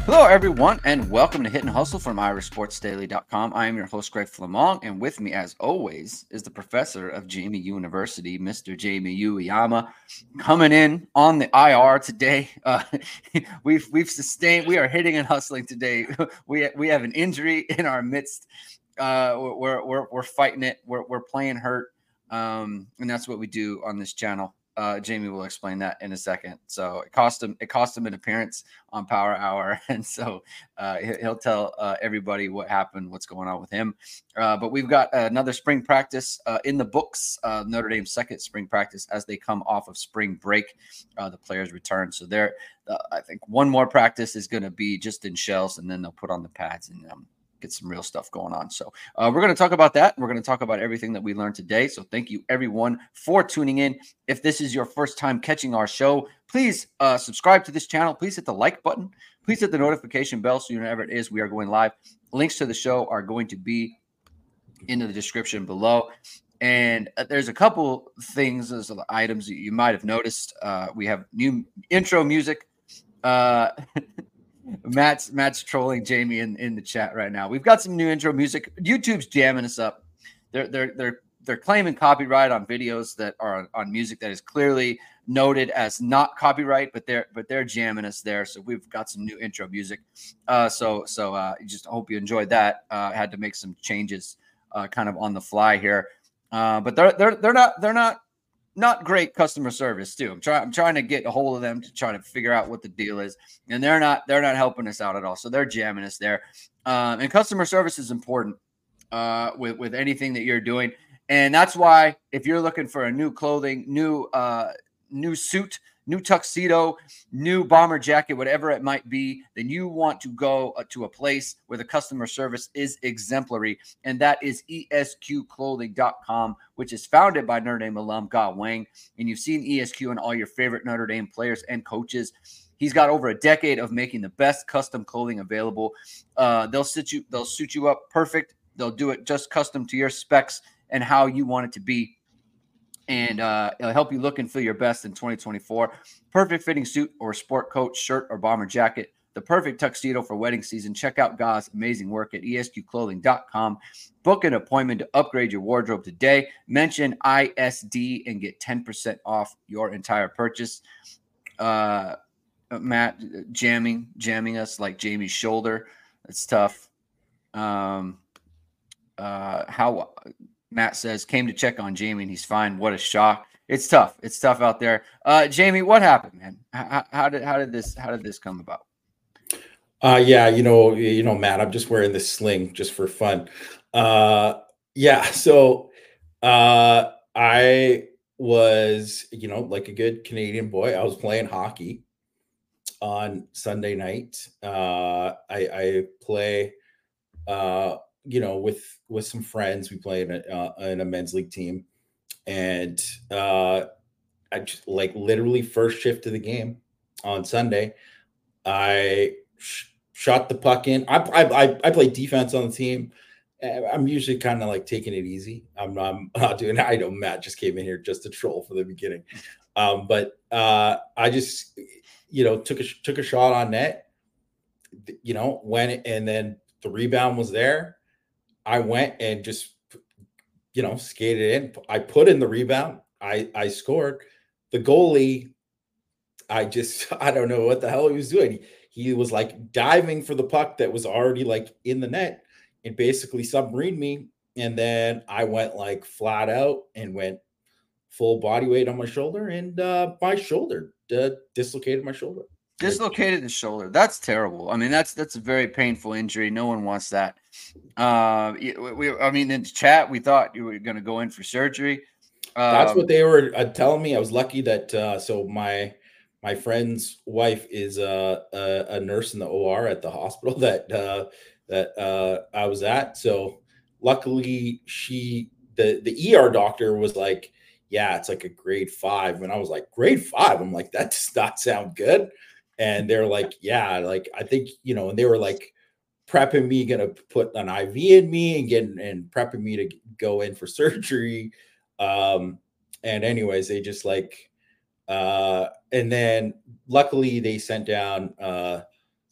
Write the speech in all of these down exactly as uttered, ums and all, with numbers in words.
Hello, everyone, and welcome to Hit and Hustle from irish sports daily dot com. I am your host, Greg Flamong, and with me, as always, is the professor of J M U University, Mister Jamie Uyama, coming in on the I R today. Uh, we've we've sustained. We are hitting and hustling today. We we have an injury in our midst. Uh, we're we're we're fighting it. We're we're playing hurt, um, and that's what we do on this channel. Uh, Jamie will explain that in a second. So it cost him. It cost him an appearance on Power Hour, and so uh, he'll tell uh, everybody what happened, what's going on with him. Uh, but we've got another spring practice uh, in the books. Uh, Notre Dame's second spring practice as they come off of spring break. Uh, the players return, so there. Uh, I think one more practice is going to be just in shells, and then they'll put on the pads and um, get some real stuff going on. So uh, we're going to talk about that. We're going to talk about everything that we learned today. So thank you, everyone, for tuning in. If this is your first time catching our show, please uh, subscribe to this channel. Please hit the like button. Please hit the notification bell so you know whenever it is we are going live. Links to the show are going to be in the description below. And uh, there's a couple things, there's items that you might have noticed. Uh, we have new intro music. Uh, Matt's Matt's trolling Jamie in, in the chat right now. We've got some new intro music. YouTube's jamming us up. They're they're they're they're claiming copyright on videos that are on, on music that is clearly noted as not copyright, but they're but they're jamming us there. So we've got some new intro music. Uh, so so uh, just hope you enjoyed that. Uh, had to make some changes, uh, kind of on the fly here. Uh, but they're they're they're not they're not. Not great customer service too. I'm trying. I'm trying to get a hold of them to try to figure out what the deal is, and they're not. They're not helping us out at all. So they're jamming us there. Um, and customer service is important uh, with with anything that you're doing, and that's why if you're looking for a new clothing, new uh, new suit, new tuxedo, new bomber jacket, whatever it might be, then you want to go uh, to a place where the customer service is exemplary, and that is E S Q clothing dot com, which is founded by Notre Dame alum Ga Wang. And you've seen E S Q and all your favorite Notre Dame players and coaches. He's got over a decade of making the best custom clothing available. Uh, they'll sit you, they'll suit you up perfect. They'll do it just custom to your specs and how you want it to be. And uh, it'll help you look and feel your best in twenty twenty-four. Perfect fitting suit or sport coat, shirt, or bomber jacket. The perfect tuxedo for wedding season. Check out Ga's amazing work at E S Q clothing dot com. Book an appointment to upgrade your wardrobe today. Mention I S D and get ten percent off your entire purchase. Uh, Matt jamming, jamming us like Jamie's shoulder. That's tough. Um, uh, how... Matt says, came to check on Jamie and he's fine. What a shock. It's tough. It's tough out there. Uh, Jamie, what happened, man? How, how did how did this how did this come about? Uh, yeah, you know, you know, Matt, I'm just wearing this sling just for fun. Uh, yeah. So, uh, I was, you know, like a good Canadian boy, I was playing hockey on Sunday night. Uh, I, I play, uh, you know, with with some friends. We play in a, uh, in a men's league team, and uh, I just like literally first shift of the game on Sunday, I sh- shot the puck in. I I I play defense on the team. I'm usually kind of like taking it easy. I'm not, I'm not doing. I know Matt just came in here just to troll for the beginning, um, but uh, I just you know took a took a shot on net. You know, went and then the rebound was there. I went and just, you know, skated in. I put in the rebound. I, I scored. The goalie, I just, I don't know what the hell he was doing. He, he was like diving for the puck that was already like in the net and basically submarined me. And then I went like flat out and went full body weight on my shoulder, and uh, my shoulder uh, dislocated my shoulder. Dislocated the shoulder. That's terrible. I mean, that's that's a very painful injury. No one wants that. Uh, we, we I mean, in the chat, we thought you were going to go in for surgery. Um, That's what they were uh, telling me. I was lucky that uh, so my my friend's wife is uh, a, a nurse in the O R at the hospital that uh, that uh, I was at. So luckily, she the the E R doctor was like, "Yeah, it's like a grade five," and I was like, "Grade five?" I'm like, "That does not sound good." And they're like, "Yeah, like I think you know," and they were like prepping me, gonna put an I V in me and getting and prepping me to go in for surgery. Um, and anyways, they just like, uh, and then luckily they sent down uh,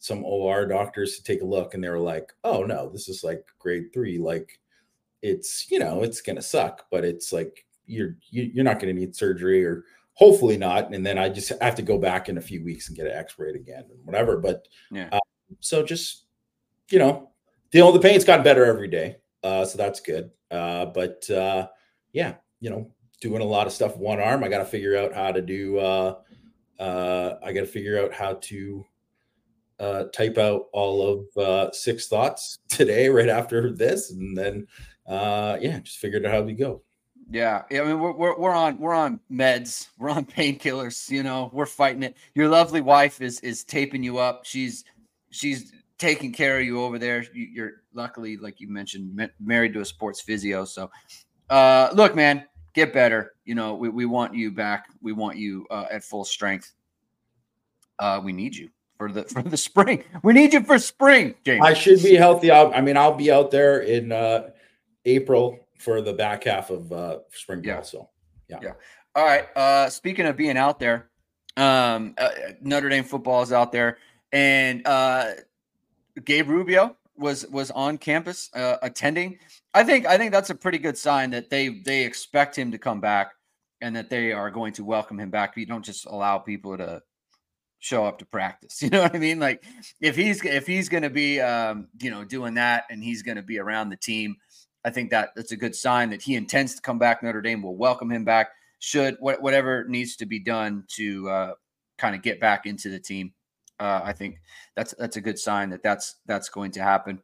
some O R doctors to take a look, and they were like, "Oh no, this is like grade three. Like, it's you know, it's gonna suck, but it's like you're you, you're not gonna need surgery, or hopefully not." And then I just have to go back in a few weeks and get an X-ray again and whatever. But Yeah. um, so just you know, the the pain's gotten better every day, uh, so that's good. Uh, but uh, yeah, you know, doing a lot of stuff with one arm. I got to figure out how to do. Uh, uh, I got to figure out how to uh, type out all of uh, six thoughts today, right after this, and then uh, yeah, just figured out how we go. Yeah, I mean we're, we're we're on we're on meds, we're on painkillers. You know, we're fighting it. Your lovely wife is is taping you up. She's she's taking care of you over there. You, you're luckily, like you mentioned, ma- married to a sports physio. So, uh, look, man, get better. You know, we we want you back. We want you uh, at full strength. Uh, we need you for the for the spring. We need you for spring, James. I should be healthy. I'll, I mean, I'll be out there in uh, April for the back half of uh, spring ball. Yeah. So, yeah. Yeah. All right. Uh, speaking of being out there, um, uh, Notre Dame football is out there, and uh, Gabe Rubio was was on campus uh, attending. I think I think that's a pretty good sign that they they expect him to come back, and that they are going to welcome him back. You don't just allow people to show up to practice. You know what I mean? Like if he's if he's going to be um, you know doing that, and he's going to be around the team, I think that that's a good sign that he intends to come back. Notre Dame will welcome him back. Should what, whatever needs to be done to uh, kind of get back into the team. Uh, I think that's that's a good sign that that's that's going to happen.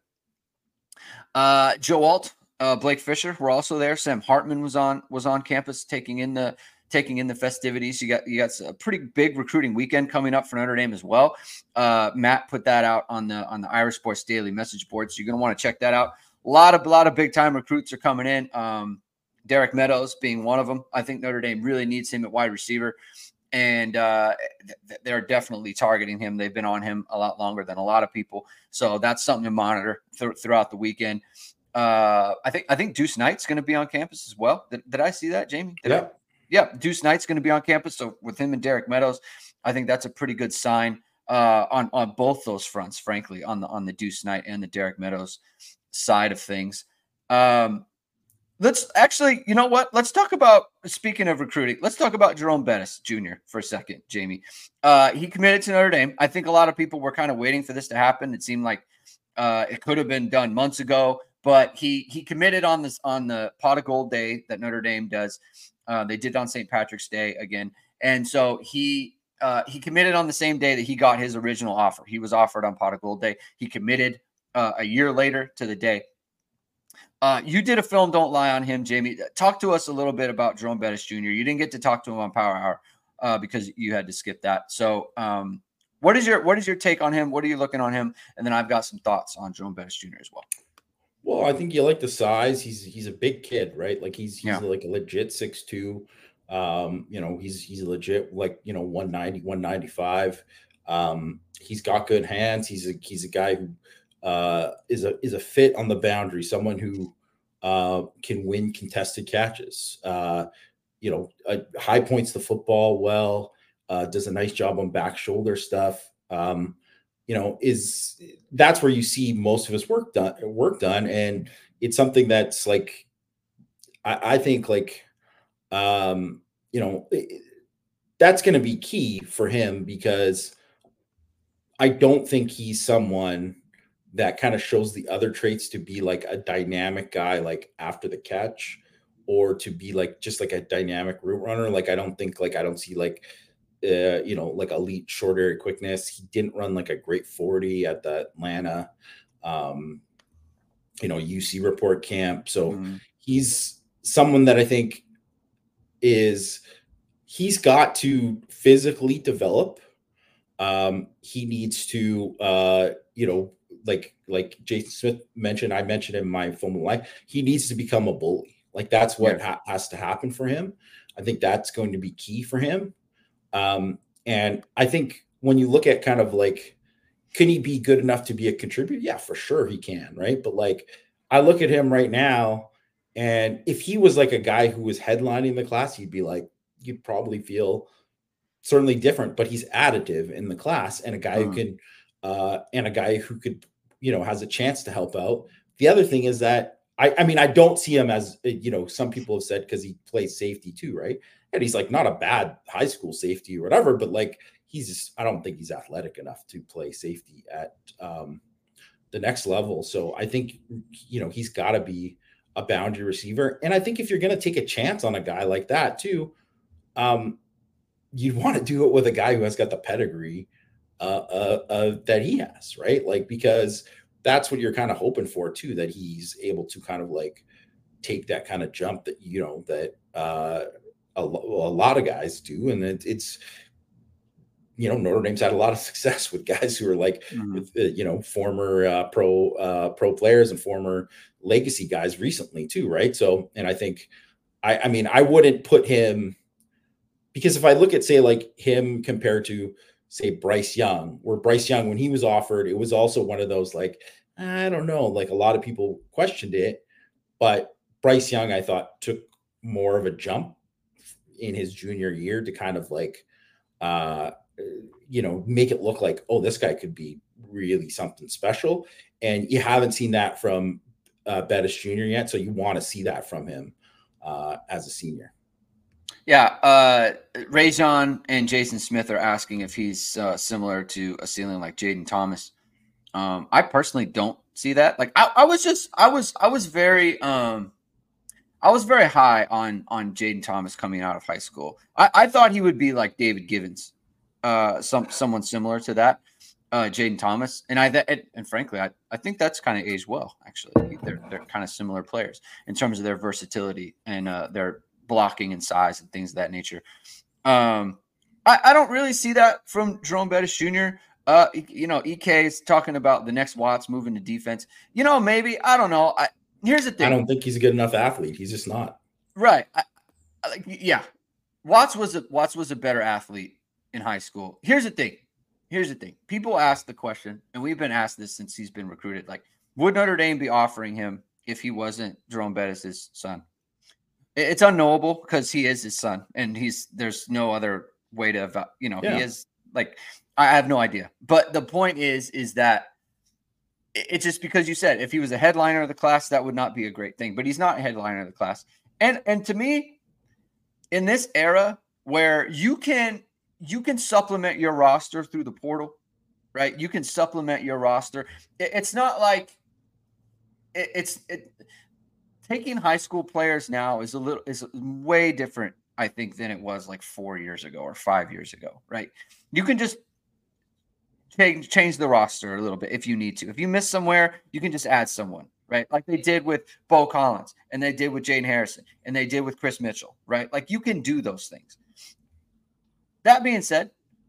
Uh, Joe Alt, uh, Blake Fisher were also there. Sam Hartman was on was on campus taking in the taking in the festivities. You got you got a pretty big recruiting weekend coming up for Notre Dame as well. Uh, Matt put that out on the on the Irish Sports Daily message board, so you're going to want to check that out. A lot of a lot of big time recruits are coming in. Um, Derek Meadows being one of them. I think Notre Dame really needs him at wide receiver, and uh, th- they're definitely targeting him. They've been on him a lot longer than a lot of people, so that's something to monitor th- throughout the weekend. Uh, I think I think Deuce Knight's going to be on campus as well. Did, did I see that, Jamie? Did yeah. I? Yeah, Deuce Knight's going to be on campus. So with him and Derek Meadows, I think that's a pretty good sign uh, on on both those fronts. Frankly, on the on the Deuce Knight and the Derek Meadows side of things. Um, let's actually, you know what? Let's talk about, speaking of recruiting, let's talk about Jerome Bettis Junior for a second, Jamie. Uh, he committed to Notre Dame. I think a lot of people were kind of waiting for this to happen. It seemed like uh, it could have been done months ago, but he he committed on this on the Pot of Gold Day that Notre Dame does. Uh, they did on Saint Patrick's Day again. And so he uh, he committed on the same day that he got his original offer. He was offered on Pot of Gold Day. He committed Uh, a year later to the day. Uh, you did a film, Don't Lie on him, Jamie. Talk to us a little bit about Jerome Bettis Junior You didn't get to talk to him on Power Hour uh, because you had to skip that. So um, what is your what is your take on him? What are you looking on him? And then I've got some thoughts on Jerome Bettis Junior as well. Well, I think you like the size. He's he's a big kid, right? Like he's he's Yeah. like a legit six two. Um, you know, he's he's a legit like, you know, one ninety, one ninety-five. Um, he's got good hands. He's a he's a guy who uh, is a is a fit on the boundary, someone who uh, can win contested catches. Uh, you know, uh, high points the football well, uh, does a nice job on back shoulder stuff. Um, you know, is that's where you see most of his work done work done. And it's something that's like, I, I think like, um, you know, that's going to be key for him, because I don't think he's someone that kind of shows the other traits to be like a dynamic guy, like after the catch, or to be like, just like a dynamic route runner. Like, I don't think like, I don't see like, uh, you know, like elite short area quickness. He didn't run like a great forty at the Atlanta, um, you know, U C report camp. So mm-hmm. he's someone that I think is, he's got to physically develop. Um, he needs to, uh, you know, like, like Jason Smith mentioned, I mentioned in my film life, he needs to become a bully. Like that's what yeah. ha- has to happen for him. I think that's going to be key for him. Um, and I think when you look at kind of like, can he be good enough to be a contributor? Yeah, for sure he can. Right. But like, I look at him right now, and if he was like a guy who was headlining the class, he'd be like, you'd probably feel certainly different, but he's additive in the class and a guy uh-huh. who can uh, and a guy who could, you know, has a chance to help out. The other thing is that I, I mean, I don't see him as, you know, some people have said because he plays safety too, right? And he's like not a bad high school safety or whatever, but like he's just, I don't think he's athletic enough to play safety at um, the next level. So I think, you know, he's got to be a boundary receiver. And I think if you're going to take a chance on a guy like that too, um, you'd want to do it with a guy who has got the pedigree uh, uh, uh, that he has, right? Like, because that's what you're kind of hoping for too, that he's able to kind of like take that kind of jump that, you know, that uh, a, a lot of guys do. And it, it's, you know, Notre Dame's had a lot of success with guys who are like, mm-hmm. with, uh, you know, former uh, pro uh, pro players and former legacy guys recently too, right? So, and I think, I, I mean, I wouldn't put him, because if I look at, say, like him compared to, say, Bryce Young, where Bryce Young, when he was offered, it was also one of those like, I don't know, like a lot of people questioned it, but Bryce Young, I thought, took more of a jump in his junior year to kind of like, uh, you know, make it look like, oh, this guy could be really something special. And you haven't seen that from uh, Bettis Junior yet. So you want to see that from him uh, as a senior. Yeah. Uh, Rajon and Jason Smith are asking if he's uh, similar to a ceiling like Jaden Thomas. Um, I personally don't see that. Like I, I was just, I was, I was very, um, I was very high on, on Jaden Thomas coming out of high school. I, I thought he would be like David Givens. Uh, some someone similar to that, uh, Jaden Thomas, and I that, and frankly, I, I think that's kind of aged well. Actually, they're they're kind of similar players in terms of their versatility and uh, their blocking and size and things of that nature. Um, I, I don't really see that from Jerome Bettis Junior Uh, you know, E K is talking about the next Watts moving to defense. You know, maybe I don't know. I, here's the thing: I don't think he's a good enough athlete. He's just not. Right. I, I, yeah, Watts was a Watts was a better athlete in high school. Here's the thing. Here's the thing. People ask the question, and we've been asked this since he's been recruited. Like, would Notre Dame be offering him if he wasn't Jerome Bettis' son? It's unknowable because he is his son, and he's there's no other way to, you know, yeah. he is like, I have no idea. But the point is, is that it's just because you said if he was a headliner of the class, that would not be a great thing. But he's not a headliner of the class. And and to me, in this era where you can you can supplement your roster through the portal, right? You can supplement your roster. It, it's not like it, it's it, taking high school players now is a little is way different, I think, than it was like four years ago or five years ago, right? You can just change change the roster a little bit if you need to. If you miss somewhere, you can just add someone, right? Like they did with Bo Collins, and they did with Jaden Harrison, and they did with Chris Mitchell, right? Like you can do those things. That being said,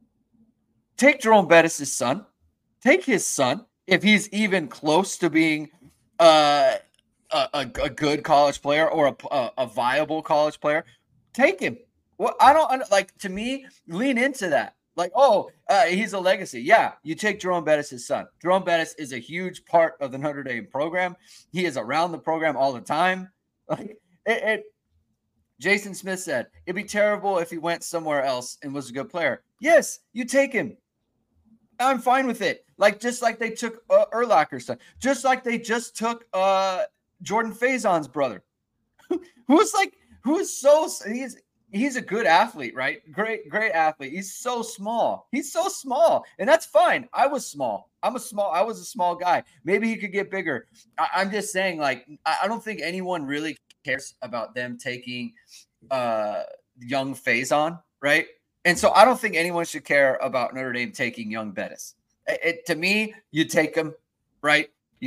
take Jerome Bettis' son, take his son, if he's even close to being uh, a, a, a good college player or a, a, a viable college player, take him. Well, I don't like, to me, lean into that. Like, oh, uh, he's a legacy. Yeah, you take Jerome Bettis' son. Jerome Bettis is a huge part of the Notre Dame program. He is around the program all the time. Like, it, it Jason Smith said, it'd be terrible if he went somewhere else and was a good player. Yes, you take him. I'm fine with it. Like, just like they took uh, Urlacher's son. Just like they just took uh, Jordan Faison's brother. who's like, who's so, he's, he's a good athlete, right? Great, great athlete. He's so small. He's so small. And that's fine. I was small. I'm a small, I was a small guy. Maybe he could get bigger. I, I'm just saying, like, I, I don't think anyone really cares about them taking uh, young Faison, right? And so I don't think anyone should care about Notre Dame taking young Bettis. It, it, to me, you take him, right? You,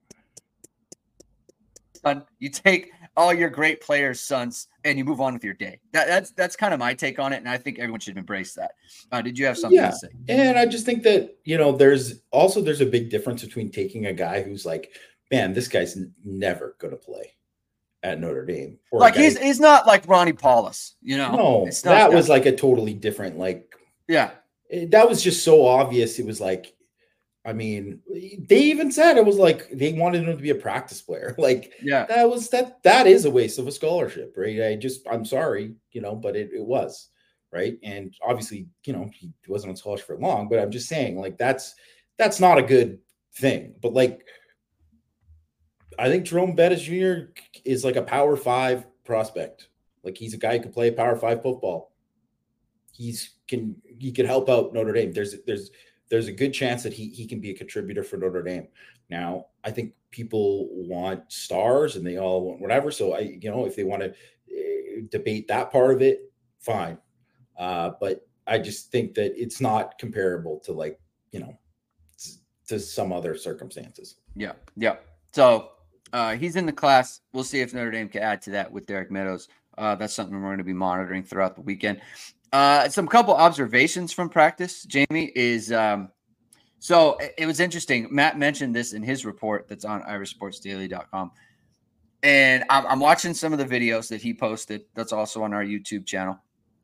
you take all your great players' sons, and you move on with your day. That, that's that's kind of my take on it, and I think everyone should embrace that. Uh, did you have something yeah. to say? And I just think that, you know, there's also there's a big difference between taking a guy who's like, man, this guy's n- never going to play at Notre Dame. Or like he's he's not like Ronnie Paulus, you know. No, it's not, that was like a totally different, like, yeah, it, that was just so obvious. It was like, I mean, they even said it was like they wanted him to be a practice player. Like, yeah, that was that that is a waste of a scholarship, right? I just I'm sorry, you know, but it, it was, right. And obviously, you know, he wasn't on scholarship for long, but I'm just saying, like, that's that's not a good thing. But like, I think Jerome Bettis Junior is like a power five prospect. Like he's a guy who can play power five football. He's can he can help out Notre Dame. There's there's there's a good chance that he he can be a contributor for Notre Dame. Now, I think people want stars and they all want whatever. So I, you know, if they want to uh, debate that part of it, fine. Uh, but I just think that it's not comparable to like, you know, to some other circumstances. Yeah. Yeah. So uh, he's in the class. We'll see if Notre Dame can add to that with Derek Meadows. Uh, that's something we're going to be monitoring throughout the weekend. Uh, some couple observations from practice, Jamie, is um, so it, it was interesting. Matt mentioned this in his report that's on irish sports daily dot com. And I'm, I'm watching some of the videos that he posted. That's also on our YouTube channel.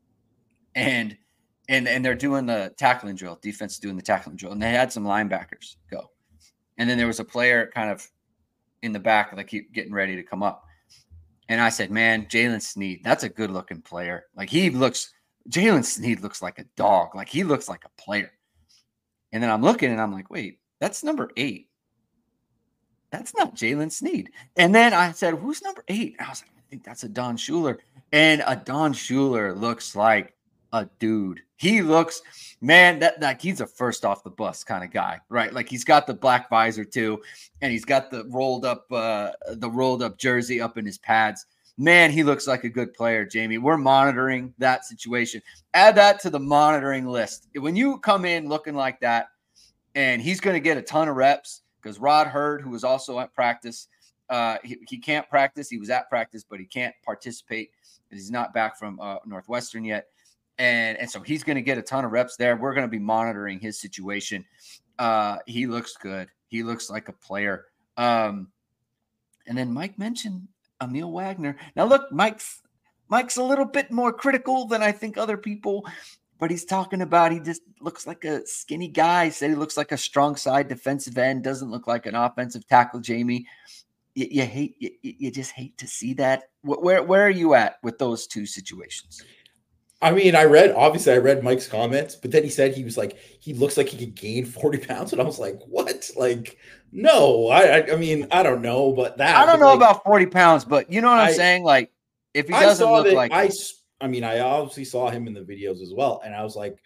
And and and they're doing the tackling drill, defense doing the tackling drill. And they had some linebackers go. And then there was a player kind of in the back, like he, getting ready to come up. And I said, man, Jalen Sneed, that's a good looking player. Like he looks – Jalen Sneed looks like a dog. Like he looks like a player. And then I'm looking and I'm like, wait, that's number eight. That's not Jalen Sneed. And then I said, who's number eight? And I was like, I think that's a Don Schuler. And a Don Schuler looks like a dude. He looks, man, that like he's a first off the bus kind of guy, right? Like he's got the black visor too, and he's got the rolled up, uh, the rolled up jersey up in his pads. Man, he looks like a good player, Jamie. We're monitoring that situation. Add that to the monitoring list. When you come in looking like that, and he's going to get a ton of reps because Rod Hurd, who was also at practice, uh, he, he can't practice. He was at practice, but he can't participate because he's not back from uh, Northwestern yet. And, and so he's going to get a ton of reps there. We're going to be monitoring his situation. Uh, he looks good. He looks like a player. Um, and then Mike mentioned Emil Wagner. Now, look, Mike's Mike's a little bit more critical than I think other people, but he's talking about he just looks like a skinny guy. He said he looks like a strong side defensive end, doesn't look like an offensive tackle, Jamie. You, you hate you, you just hate to see that. Where where are you at with those two situations? I mean, I read, obviously I read Mike's comments, but then he said he was like, he looks like he could gain forty pounds. And I was like, what? Like, no, I, I, I mean, I don't know, but that, I don't know like, about forty pounds, but you know what I'm I, saying? Like, if he doesn't look that, like, I, I mean, I obviously saw him in the videos as well. And I was like,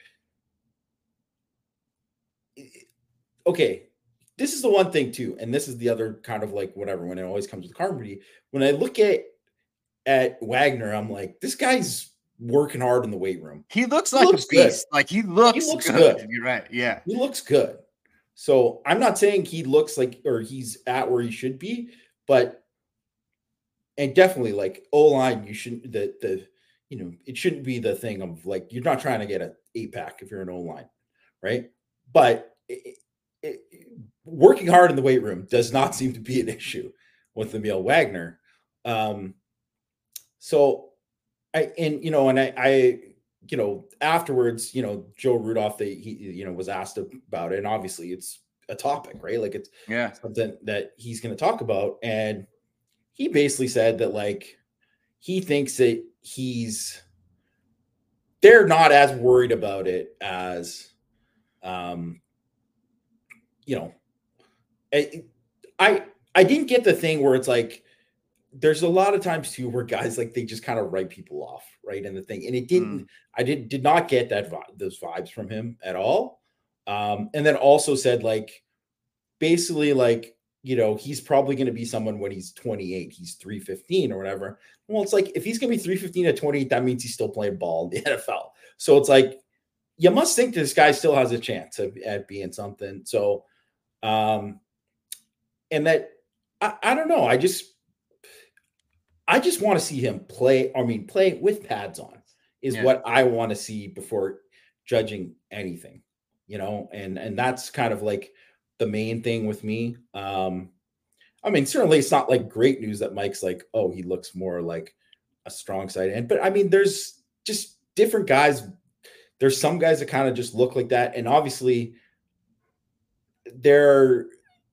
okay, this is the one thing too. And this is the other kind of like, whatever, when it always comes with Carmody, when I look at, at Wagner, I'm like, this guy's working hard in the weight room. He looks like he looks a beast. Good. Like he looks, he looks good. good. You're right. Yeah. He looks good. So I'm not saying he looks like, or he's at where he should be, but, and definitely like O-line, you shouldn't, the, the, you know, it shouldn't be the thing of like, you're not trying to get an eight pack if you're an O-line, right? But it, it, working hard in the weight room does not seem to be an issue with Emil Wagner. Um, so, I, and, you know, and I, I, you know, afterwards, you know, Joe Rudolph, they, he, you know, was asked about it. And obviously it's a topic, right? Like it's yeah. something that he's going to talk about. And he basically said that like, he thinks that he's, they're not as worried about it as, um, you know, I, I, I didn't get the thing where it's like, there's a lot of times too where guys like they just kind of write people off, right? And the thing, and it didn't, mm. I did did not get that vi- those vibes from him at all. Um, and then also said like, basically like, you know, he's probably going to be someone when he's twenty-eight, he's three fifteen or whatever. Well, it's like if he's going to be three fifteen at twenty-eight, that means he's still playing ball in the N F L. So it's like you must think this guy still has a chance of, at being something. So, um, and that I, I don't know, I just. I just want to see him play. I mean, play with pads on is yeah. what I want to see before judging anything, you know, and, and that's kind of like the main thing with me. Um, I mean, certainly it's not like great news that Mike's like, oh, he looks more like a strong side end, but I mean, there's just different guys. There's some guys that kind of just look like that. And obviously they're,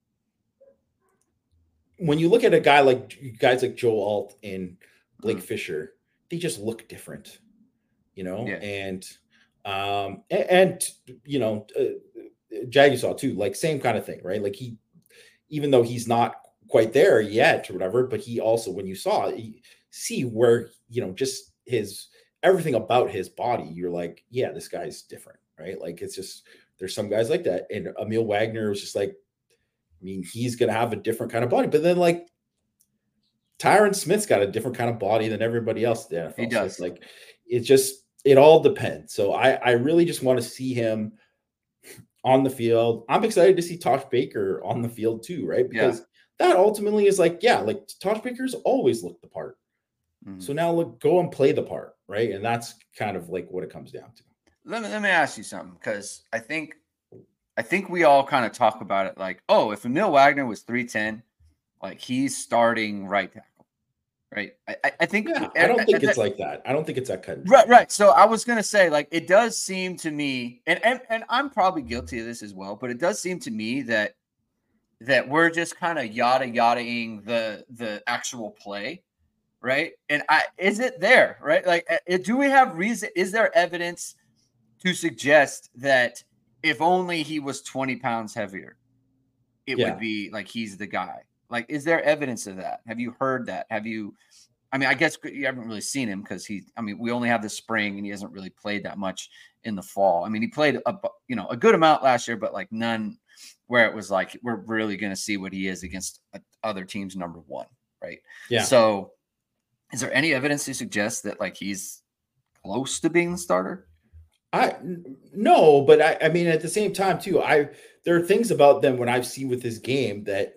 when you look at a guy like guys like Joe Alt and Blake mm. Fisher, they just look different, you know, yeah. and, um, and, and, you know, uh, Jaguar too, like same kind of thing, right? Like he, even though he's not quite there yet or whatever, but he also, when you saw it, you see where, you know, just his, everything about his body, you're like, yeah, this guy's different, right? Like it's just, there's some guys like that. And Emil Wagner was just like, I mean, he's going to have a different kind of body, but then like Tyron Smith's got a different kind of body than everybody else in the N F L. He does. So it's like, it's just, it all depends. So I, I really just want to see him on the field. I'm excited to see Tosh Baker on the field too, right? Because yeah. that ultimately is like, yeah, like Tosh Baker's always looked the part. Mm-hmm. So now look, go and play the part, right? And that's kind of like what it comes down to. Let me let me ask you something, because I think I think we all kind of talk about it like, oh, if Emil Wagner was three ten, like he's starting right tackle, right? I, I think yeah, I don't think I, it's I, like that. I don't think it's that kind of right, right. So I was gonna say, like, it does seem to me, and and and I'm probably guilty of this as well, but it does seem to me that that we're just kind of yada yadaing the the actual play, right? And I is it there, right? Like, do we have reason? Is there evidence to suggest that if only he was twenty pounds heavier, it yeah. would be like he's the guy? Like, is there evidence of that? Have you heard that? Have you, I mean, I guess you haven't really seen him because he, I mean, we only have the spring and he hasn't really played that much in the fall. I mean, he played a, you know, a good amount last year, but like none where it was like, we're really going to see what he is against other teams number one. Right. Yeah. So is there any evidence to suggest that like he's close to being the starter? I no, but I, I mean, at the same time too, I, there are things about them when I've seen with his game that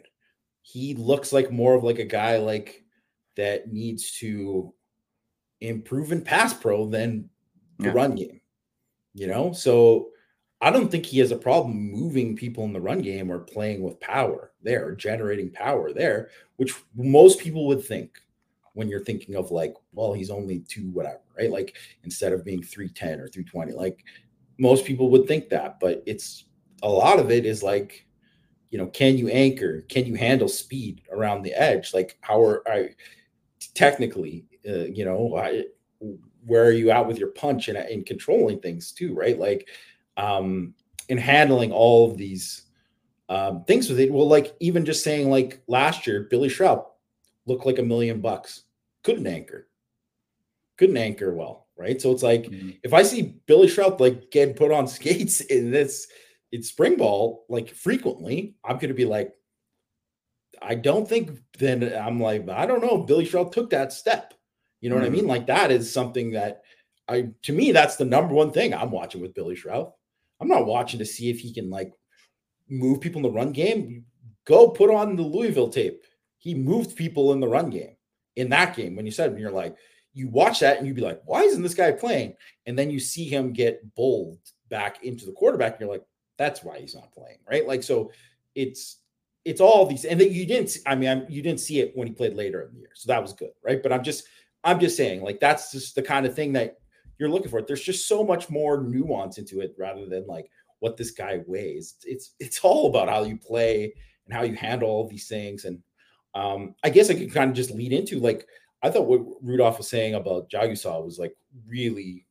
he looks like more of like a guy like that needs to improve in pass pro than the yeah. run game, you know? So I don't think he has a problem moving people in the run game or playing with power there, or generating power there, which most people would think when you're thinking of like, well, he's only two, whatever, right? Like instead of being three ten or three twenty, like most people would think that, but it's a lot of it is like, you know, can you anchor? Can you handle speed around the edge? Like how are I technically, uh, you know, I, where are you at with your punch and in controlling things too, right? Like, um, in handling all of these um, things with it. Well, like even just saying like last year, Billy Schrupp looked like a million bucks. Couldn't anchor. Couldn't anchor well, right? So it's like mm-hmm. if I see Billy Schrupp like get put on skates in this in spring ball like frequently, I'm going to be like, I don't think. Then I'm like, I don't know. Billy Schrupp took that step. You know mm-hmm. what I mean? Like that is something that I, to me, that's the number one thing I'm watching with Billy Schrupp. I'm not watching to see if he can like move people in the run game. Go put on the Louisville tape. He moved people in the run game in that game. When you said, when you're like, you watch that and you'd be like, why isn't this guy playing? And then you see him get bowled back into the quarterback. And you're like, that's why he's not playing. Right. Like, so it's, it's all these, and then you didn't, I mean, I'm, you didn't see it when he played later in the year. So that was good. Right. But I'm just, I'm just saying like, that's just the kind of thing that you're looking for. There's just so much more nuance into it rather than like what this guy weighs. It's, it's all about how you play and how you handle all these things. And, Um, I guess I could kind of just lead into like, I thought what Rudolph was saying about Jaguar was like really,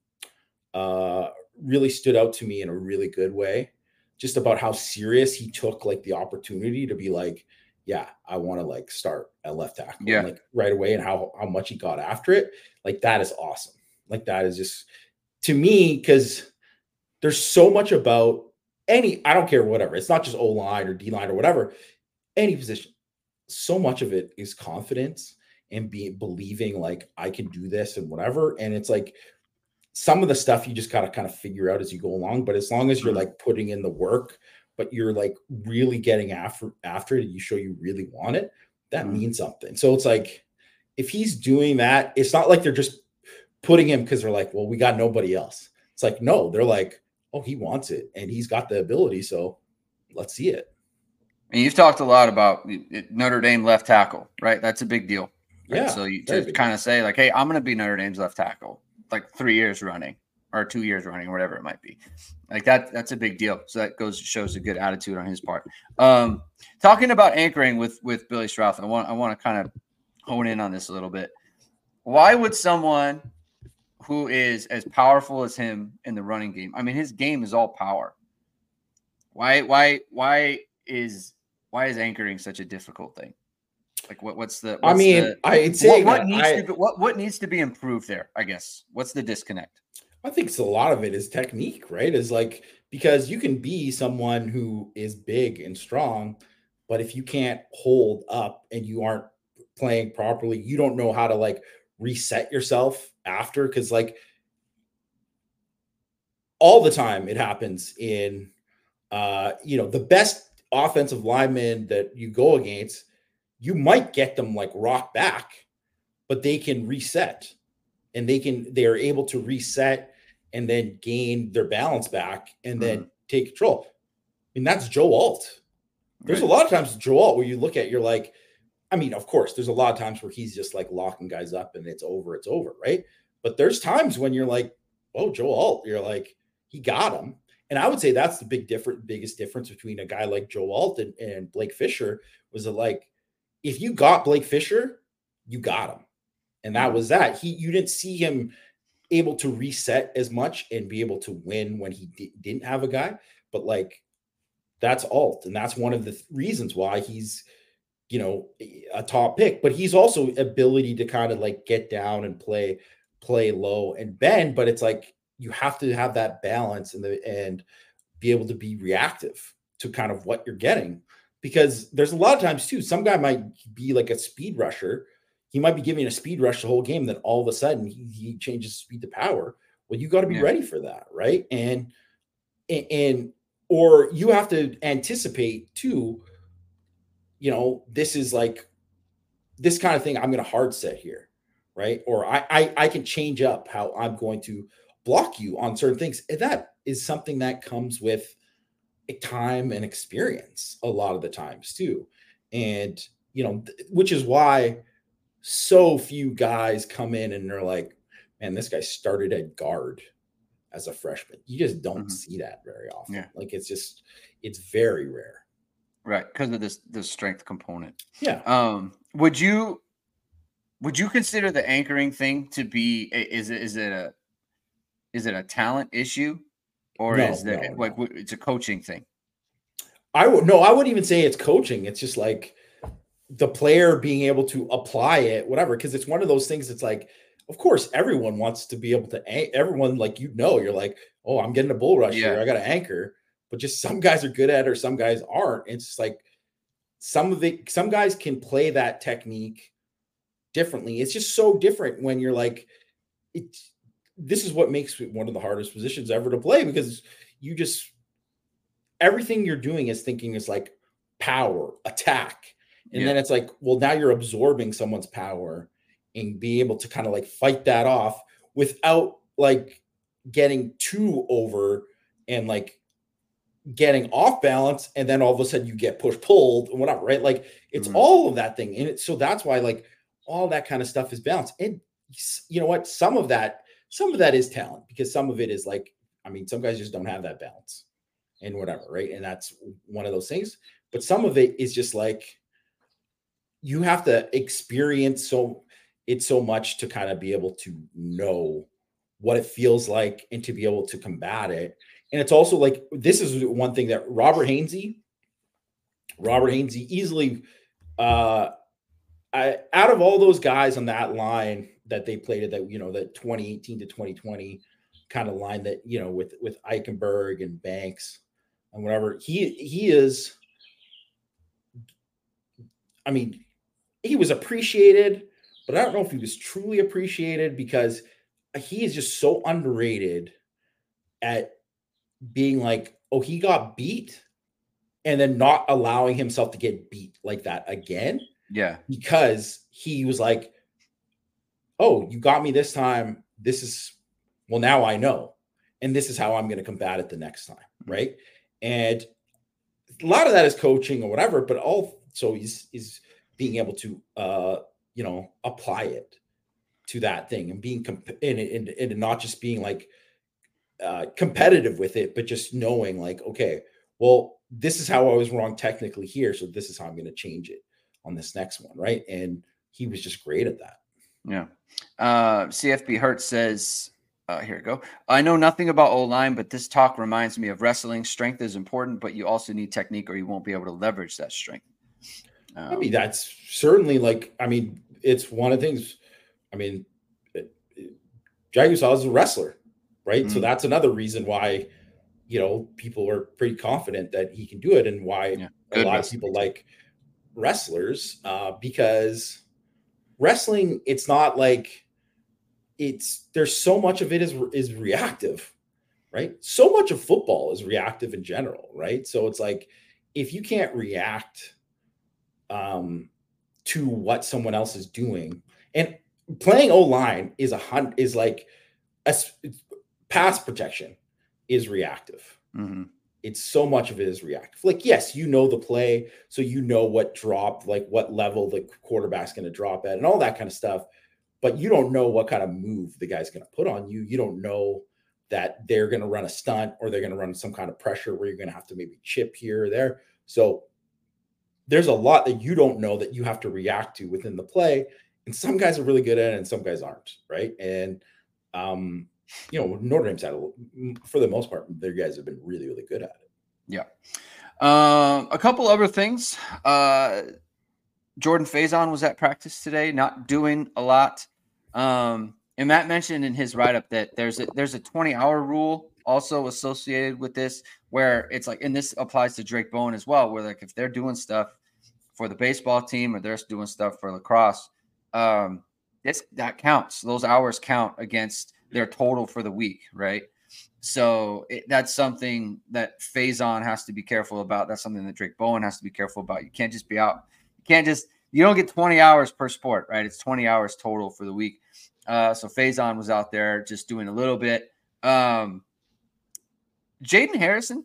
uh, really stood out to me in a really good way, just about how serious he took like the opportunity to be like, yeah, I want to like start at left tackle yeah. like right away, and how, how much he got after it. Like that is awesome. Like that is just to me, because there's so much about any, I don't care, whatever. It's not just O-line or D-line or whatever, any position. So much of it is confidence and be believing like I can do this and whatever. And it's like some of the stuff you just got to kind of figure out as you go along. But as long as you're like putting in the work, but you're like really getting after after it, you show you really want it, that mm-hmm. means something. So it's like if he's doing that, it's not like they're just putting him because they're like, well, we got nobody else. It's like, no, they're like, oh, he wants it and he's got the ability. So let's see it. And you've talked a lot about Notre Dame left tackle, right? That's a big deal. Right? Yeah. So you to kind of say like, hey, I'm going to be Notre Dame's left tackle, like three years running or two years running or whatever it might be. Like that, that's a big deal. So that goes, shows a good attitude on his part. Um, talking about anchoring with, with Billy Schrauth, I want, I want to kind of hone in on this a little bit. Why would someone who is as powerful as him in the running game, I mean, his game is all power. Why why why is why is anchoring such a difficult thing? Like what what's the what's I mean, the, I'd say what, what that needs I, to be what what needs to be improved there, I guess. What's the disconnect? I think it's a lot of it is technique, right? Is like because you can be someone who is big and strong, but if you can't hold up and you aren't playing properly, you don't know how to like reset yourself after. Cause like all the time it happens in uh, you know, the best offensive linemen that you go against, you might get them like rock back, but they can reset and they can they're able to reset and then gain their balance back and then Mhm. take control. And that's Joe Alt. There's Right. a lot of times Joe Alt where you look at you're like, I mean, of course, there's a lot of times where he's just like locking guys up and it's over, it's over, right? But there's times when you're like, oh, Joe Alt, you're like, he got him. And I would say that's the big different, biggest difference between a guy like Joe Alt and, and Blake Fisher was that like, if you got Blake Fisher, you got him. And that Mhm. was that. He you didn't see him able to reset as much and be able to win when he di- didn't have a guy. But like that's Alt, and that's one of the th- reasons why he's you know a top pick. But he's also ability to kind of like get down and play play low and bend. But it's like you have to have that balance and the and be able to be reactive to kind of what you're getting. Because there's a lot of times too, some guy might be like a speed rusher. He might be giving a speed rush the whole game. Then all of a sudden he, he changes speed to power. Well, you got to be Yeah. ready for that, right? And and or you have to anticipate too. You know, this is like this kind of thing. I'm going to hard set here, right? Or I, I I can change up how I'm going to block you on certain things. And that is something that comes with time and experience a lot of the times too. And, you know, th- which is why so few guys come in and they're like, man, this guy started at guard as a freshman. You just don't Mhm. see that very often. Yeah. Like it's just, it's very rare. Right, because of this the strength component. Yeah. Um, would you would you consider the anchoring thing to be i- is it is it a is it a talent issue or is No, that no, like no. w- it's a coaching thing? I would, no, I wouldn't even say it's coaching. It's just like the player being able to apply it, whatever. Cause it's one of those things. It's like, of course, everyone wants to be able to, an- everyone, like, you know, you're like, oh, I'm getting a bull rush here. Yeah. I got to anchor, but just some guys are good at it or some guys aren't. It's just like some of it, some guys can play that technique differently. It's just so different when you're like, it's, this is what makes it one of the hardest positions ever to play because you just, everything you're doing is thinking is like power, attack. And Yeah. then it's like, well, now you're absorbing someone's power and be able to kind of like fight that off without like getting too over and like getting off balance. And then all of a sudden you get push pulled and whatever, right? Like it's Mhm. all of that thing. And it, so that's why like all that kind of stuff is balanced. And you know what? Some of that, some of that is talent because some of it is like, I mean, some guys just don't have that balance and whatever, right? And that's one of those things. But some of it is just like you have to experience so it so much to kind of be able to know what it feels like and to be able to combat it. And it's also like this is one thing that Robert Hainsey, Robert Hainsey easily uh I, out of all those guys on that line that they played at that, you know, that twenty eighteen to twenty twenty kind of line that, you know, with with Eichenberg and Banks and whatever, he he is, I mean, he was appreciated, but I don't know if he was truly appreciated because he is just so underrated at being like, oh, he got beat and then not allowing himself to get beat like that again Yeah. because he was like, oh, you got me this time. This is, well, now I know. And this is how I'm going to combat it the next time. Mhm. Right. And a lot of that is coaching or whatever, but also he's, he's being able to, uh, you know, apply it to that thing and being, comp- and, and, and not just being like uh, competitive with it, but just knowing like, okay, well, this is how I was wrong technically here. So this is how I'm going to change it on this next one. Right. And he was just great at that. Yeah. Uh, C F B Hurt says, Uh, here we go. I know nothing about O-line, but this talk reminds me of wrestling. Strength is important, but you also need technique or you won't be able to leverage that strength. Um, I mean, Um, that's certainly like, I mean, it's one of the things, I mean, it, it, Jay Uso is a wrestler, right? Mm. So that's another reason why, you know, people are pretty confident that he can do it and why yeah, a lot of people like wrestlers, uh, because wrestling, it's not like, it's there's so much of it is is reactive, right? So much of football is reactive in general, right? So it's like if you can't react um, to what someone else is doing, and playing O-line is a hun is like a pass protection is reactive. Mm-hmm. It's so much of it is reactive. Like, yes, you know the play, so you know what drop, like what level the quarterback's going to drop at, and all that kind of stuff. But you don't know what kind of move the guy's going to put on you. You don't know that they're going to run a stunt or they're going to run some kind of pressure where you're going to have to maybe chip here or there. So there's a lot that you don't know that you have to react to within the play. And some guys are really good at it and some guys aren't, right? And, um, you know, Notre Dame's had, a, for the most part, their guys have been really, really good at it. Yeah. Um, a couple other things. Uh, Jordan Faison was at practice today, not doing a lot. Um, and Matt mentioned in his write-up that there's a, there's a twenty-hour rule also associated with this, where it's like, and this applies to Drake Bowen as well, where like if they're doing stuff for the baseball team or they're doing stuff for lacrosse, um, it's, that counts. Those hours count against their total for the week, right? So it, that's something that Faison has to be careful about. That's something that Drake Bowen has to be careful about. You can't just be out. You can't just, you don't get twenty hours per sport, right? It's twenty hours total for the week. Uh, so Faison was out there just doing a little bit. Um, Jaden Harrison,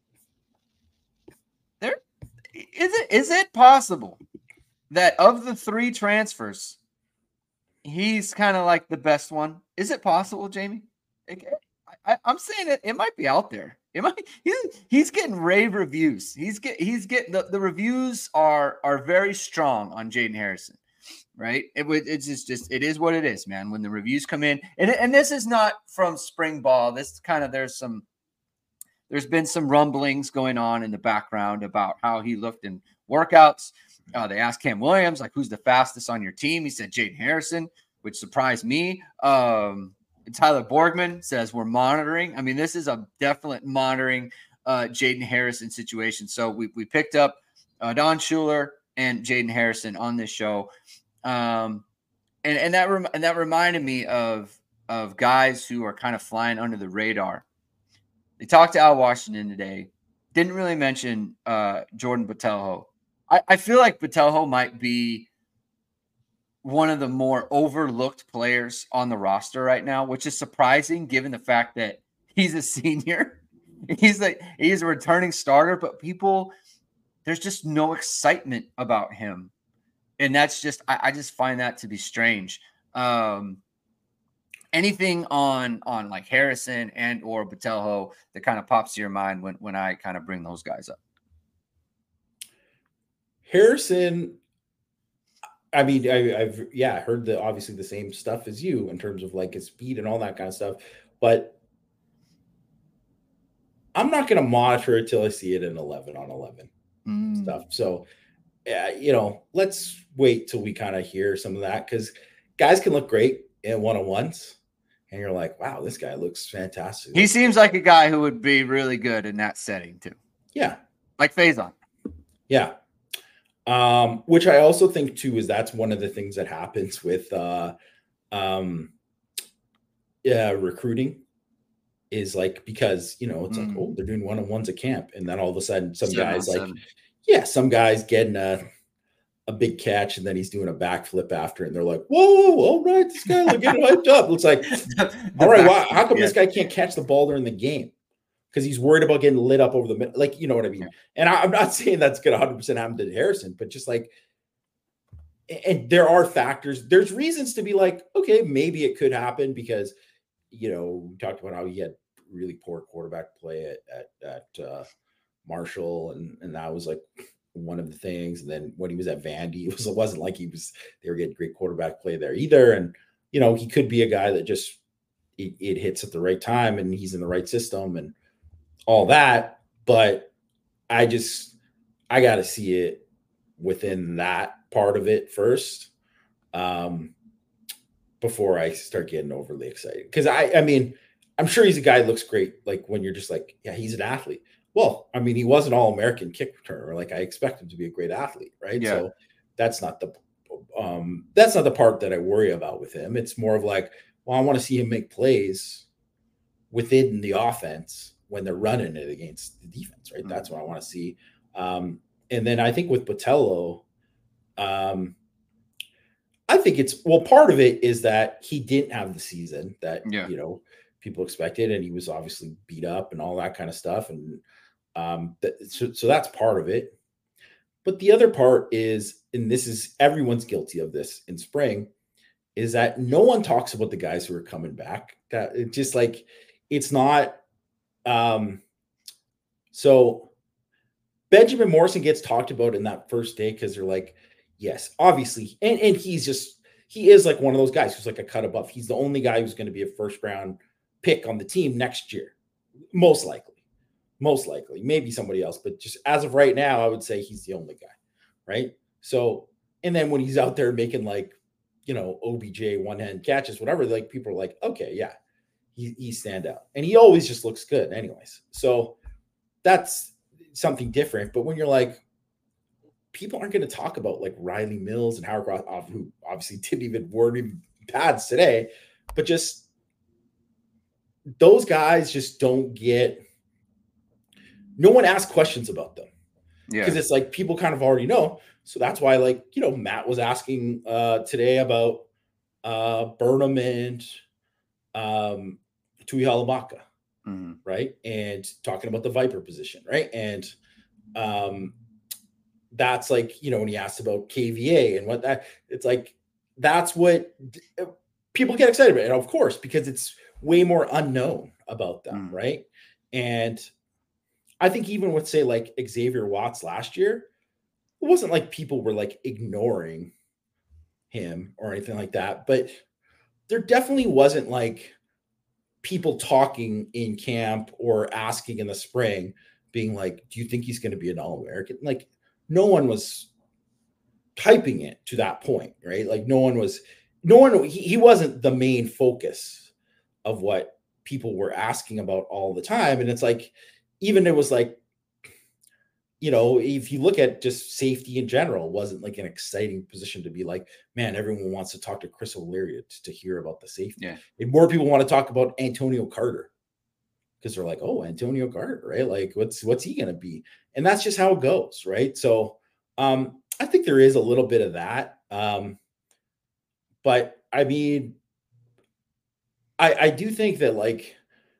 there is it, is it possible that of the three transfers, he's kind of like the best one? Is it possible, Jamie? It, I, I'm saying it. It might be out there. It might. He's, he's getting rave reviews. He's get. He's getting the, the reviews are are very strong on Jaden Harrison, right? It would. It's just just. It is what it is, man. When the reviews come in, and and this is not from spring ball. This kind of there's some. There's been some rumblings going on in the background about how he looked in workouts. Uh, they asked Cam Williams, like, who's the fastest on your team? He said Jaden Harrison, which surprised me. Um, Tyler Borgman says we're monitoring. I mean, this is a definite monitoring uh, Jaden Harrison situation. So we we picked up uh, Don Schuler and Jaden Harrison on this show, um, and and that rem- and that reminded me of of guys who are kind of flying under the radar. They talked to Al Washington today. Didn't really mention uh, Jordan Botelho. I, I feel like Botelho might be one of the more overlooked players on the roster right now, which is surprising given the fact that he's a senior. He's like he's a returning starter, but people, there's just no excitement about him. And that's just, I, I just find that to be strange. Um, anything on, on like Harrison and or Botelho that kind of pops to your mind when, when I kind of bring those guys up? Harrison, I mean, I, I've, yeah, heard the, obviously the same stuff as you in terms of like his speed and all that kind of stuff, but I'm not going to monitor it till I see it in eleven on eleven mm. stuff. So, yeah, you know, let's wait till we kind of hear some of that, because guys can look great in one-on-ones and you're like, wow, this guy looks fantastic. He seems like a guy who would be really good in that setting too. Yeah. Like Faison. Yeah. Um, which I also think too, is that's one of the things that happens with, uh, um, yeah, recruiting is like, because, you know, it's mm. like, oh, they're doing one-on-ones at camp. And then all of a sudden some seven guys like, seven. yeah, some guys getting a, a big catch and then he's doing a backflip after it. And they're like, whoa, whoa, all right, this guy like getting hyped up. Looks like, all right, wow, how come yeah. this guy can't catch the ball during the game? Because he's worried about getting lit up over the middle. Like, you know what I mean? Yeah. And I, I'm not saying that's going to one hundred percent happen to Harrison, but just like, and there are factors, there's reasons to be like, okay, maybe it could happen because, you know, we talked about how he had really poor quarterback play at, at, at uh, Marshall. And, and that was like one of the things. And then when he was at Vandy, it, was, it wasn't like he was, they were getting great quarterback play there either. And, you know, he could be a guy that just it, it hits at the right time and he's in the right system and all that. But I just, I got to see it within that part of it first. Um, before I start getting overly excited. Cause I, I mean, I'm sure he's a guy that looks great. Like when you're just like, yeah, he's an athlete. Well, I mean, he was an all-American kick returner. Like I expect him to be a great athlete. Right. Yeah. So that's not the, um, that's not the part that I worry about with him. It's more of like, well, I want to see him make plays within the offense when they're running it against the defense. Right. Mm-hmm. That's what I want to see. Um, and then I think with Botelho, um, I think it's, well, part of it is that he didn't have the season that, yeah. you know, people expected, and he was obviously beat up and all that kind of stuff. And um, that, so, so that's part of it. But the other part is, and this is, everyone's guilty of this in spring, is that no one talks about the guys who are coming back. That it just like, it's not, um, so Benjamin Morrison gets talked about in that first day because they're like, yes, obviously. And, and he's just, he is like one of those guys who's like a cut above. He's the only guy who's going to be a first round pick on the team next year. Most likely, most likely, maybe somebody else. But just as of right now, I would say he's the only guy. Right. So, and then when he's out there making like, you know, O B J one hand catches, whatever, like people are like, okay, yeah, he, he stand out. And he always just looks good anyways. So that's something different. But when you're like, people aren't going to talk about like Riley Mills and Howard Roth, who obviously didn't even wear pads today, but just those guys just don't get, no one asks questions about them. Yeah. Because it's like people kind of already know. So that's why, like, you know, Matt was asking uh, today about uh, Burnham and um, Tuihalamaka, mm-hmm. right? And talking about the Viper position, right? And um, that's like, you know, when he asked about K V A and what that, it's like, that's what people get excited about. And of course, because it's way more unknown about them. Mm. Right. And I think even with say like Xavier Watts last year, it wasn't like people were like ignoring him or anything like that, but there definitely wasn't like people talking in camp or asking in the spring being like, do you think he's going to be an All-American? Like, no one was typing it to that point, right? Like no one was, no one, he, he wasn't the main focus of what people were asking about all the time. And it's like, even it was like, you know, if you look at just safety in general, wasn't like an exciting position to be like, man, everyone wants to talk to Chris O'Leary to, to hear about the safety. Yeah. And more people want to talk about Antonio Carter because they're like, oh, Antonio Carter, right? Like what's, what's he going to be? And that's just how it goes. Right. So um, I think there is a little bit of that. Um, but I mean, I, I do think that like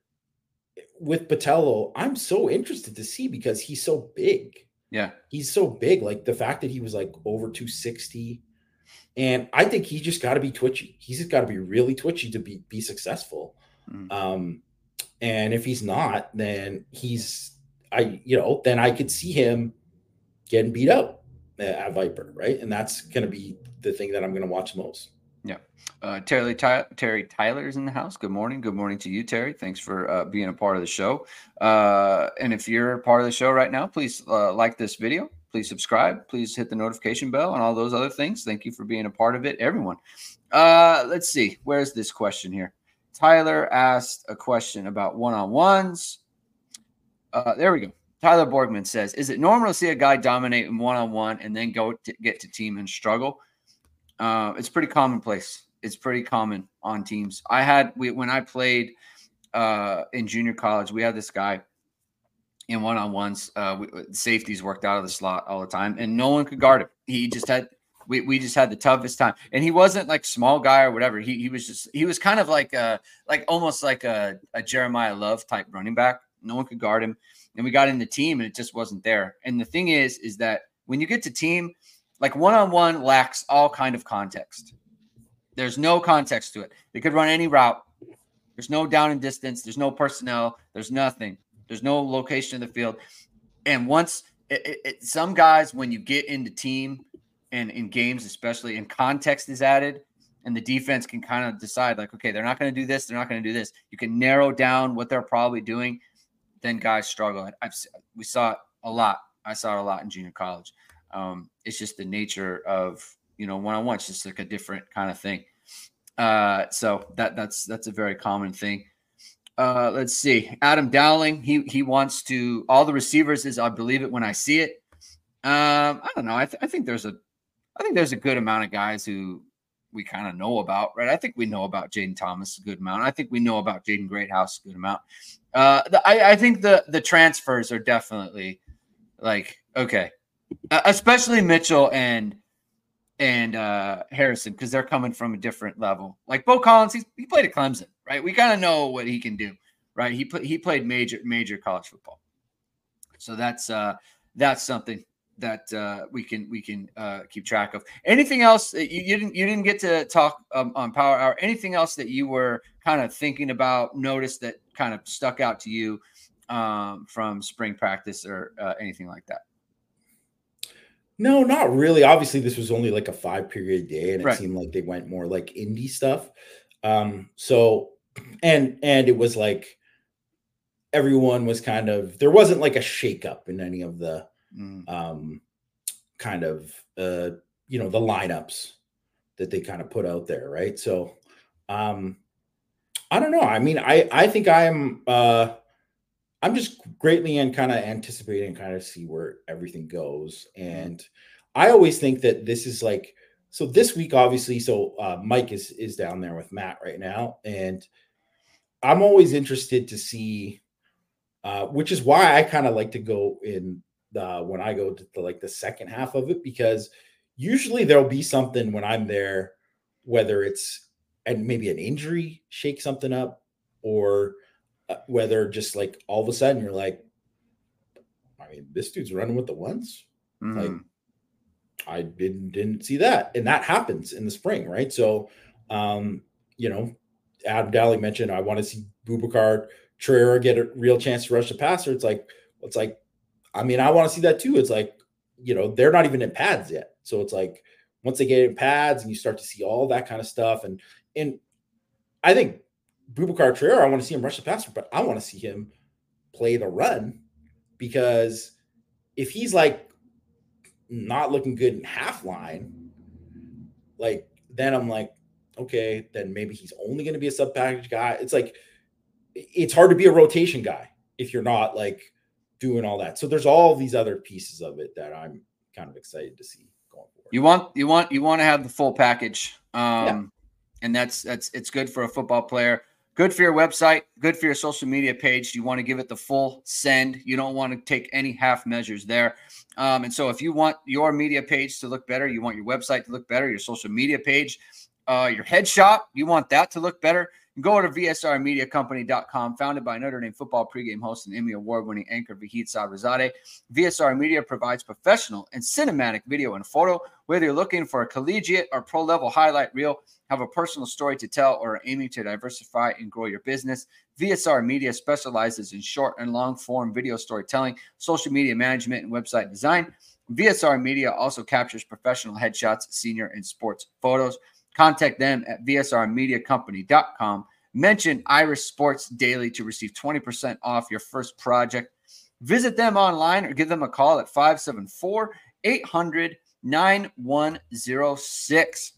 with Botelho, I'm so interested to see because he's so big. Yeah. He's so big. Like the fact that he was like over two sixty. And I think he just got to be twitchy. He's just got to be really twitchy to be, be successful. Mm. Um, and if he's not, then he's, I, you know, then I could see him getting beat up at Viper, right? And that's going to be the thing that I'm going to watch most. Yeah. Uh, Terry, Ty- Terry Tyler's in the house. Good morning. Good morning to you, Terry. Thanks for uh, being a part of the show. Uh, and if you're part of the show right now, please uh, like this video. Please subscribe. Please hit the notification bell and all those other things. Thank you for being a part of it, everyone. Uh, let's see. Where's this question here? Tyler asked a question about one-on-ones. Uh, there we go. Tyler Borgman says, is it normal to see a guy dominate in one-on-one and then go to get to team and struggle? Uh, it's pretty commonplace. It's pretty common on teams. I had, we, when I played uh, in junior college, we had this guy in one-on-ones. Uh, we, safeties worked out of the slot all the time, and no one could guard him. He just had, we, we just had the toughest time. And he wasn't like small guy or whatever. He he was just, he was kind of like a, like almost like a, a Jeremiah Love type running back. No one could guard him. And we got in the team and it just wasn't there. And the thing is, is that when you get to team, like one-on-one lacks all kind of context. There's no context to it. They could run any route. There's no down and distance. There's no personnel. There's nothing. There's no location of the field. And once it, it, it, some guys, when you get into team and in games, especially, and context is added, and the defense can kind of decide like, okay, they're not going to do this, they're not going to do this. You can narrow down what they're probably doing. Then guys struggle. I've we saw it a lot. I saw it a lot in junior college. Um, it's just the nature of, you know, one-on-one. It's just like a different kind of thing. Uh, so that that's that's a very common thing. Uh, let's see. Adam Dowling, he he wants to all the receivers is I believe it when I see it. Um, I don't know. I, th- I think there's a I think there's a good amount of guys who we kind of know about, right? I think we know about Jaden Thomas a good amount. I think we know about Jaden Greathouse a good amount. Uh, the, I, I think the the transfers are definitely like okay, uh, especially Mitchell and and uh, Harrison because they're coming from a different level. Like Bo Collins, he's, he played at Clemson, right? We kind of know what he can do, right? He put he played major major college football, so that's uh, that's something that uh, we can we can uh, keep track of. Anything else that you, you didn't you didn't get to talk um, on Power Hour? Anything else that you were kind of thinking about, noticed that kind of stuck out to you um, from spring practice or uh, anything like that? No, not really. Obviously, this was only like a five period day, and it Right. seemed like they went more like indie stuff. Um, so, and and it was like everyone was kind of there wasn't like a shakeup in any of the Mm. um, kind of uh, you know the lineups that they kind of put out there, right? So, um, I don't know. I mean, I I think I'm uh, I'm just greatly and kind of anticipating kind of see where everything goes. And I always think that this is like, so this week, obviously, so uh, Mike is, is down there with Matt right now. And I'm always interested to see, uh, which is why I kind of like to go in the, when I go to the, like the second half of it, because usually there'll be something when I'm there, whether it's, and maybe an injury shake something up or, Uh, whether just like all of a sudden you're like, I mean, this dude's running with the ones. Mm. Like, I didn't didn't see that, and that happens in the spring, right? So, um, you know, Adam Daly mentioned I want to see Boubacar Traore get a real chance to rush the passer. It's like, it's like, I mean, I want to see that too. It's like, you know, they're not even in pads yet, so it's like once they get in pads and you start to see all that kind of stuff, and and I think Boubacar Traore, I want to see him rush the passer, but I want to see him play the run because if he's like not looking good in half line, like then I'm like, okay, then maybe he's only going to be a sub package guy. It's like, it's hard to be a rotation guy if you're not like doing all that. So there's all these other pieces of it that I'm kind of excited to see going forward. You want, you want, you want to have the full package. Um, yeah. And that's, that's, it's good for a football player. Good for your website, good for your social media page. You want to give it the full send. You don't want to take any half measures there. Um, and so if you want your media page to look better, you want your website to look better, your social media page, uh, your headshot, you want that to look better, go to V S R media company dot com, founded by Notre Dame football pregame host and Emmy award-winning anchor Vahid Sabrizadeh. V S R Media provides professional and cinematic video and photo. Whether you're looking for a collegiate or pro-level highlight reel, have a personal story to tell, or are aiming to diversify and grow your business, V S R Media specializes in short and long-form video storytelling, social media management, and website design. V S R Media also captures professional headshots, senior, and sports photos. Contact them at V S R media company dot com. Mention Irish Sports Daily to receive twenty percent off your first project. Visit them online or give them a call at five seven four, eight hundred, nine one zero six.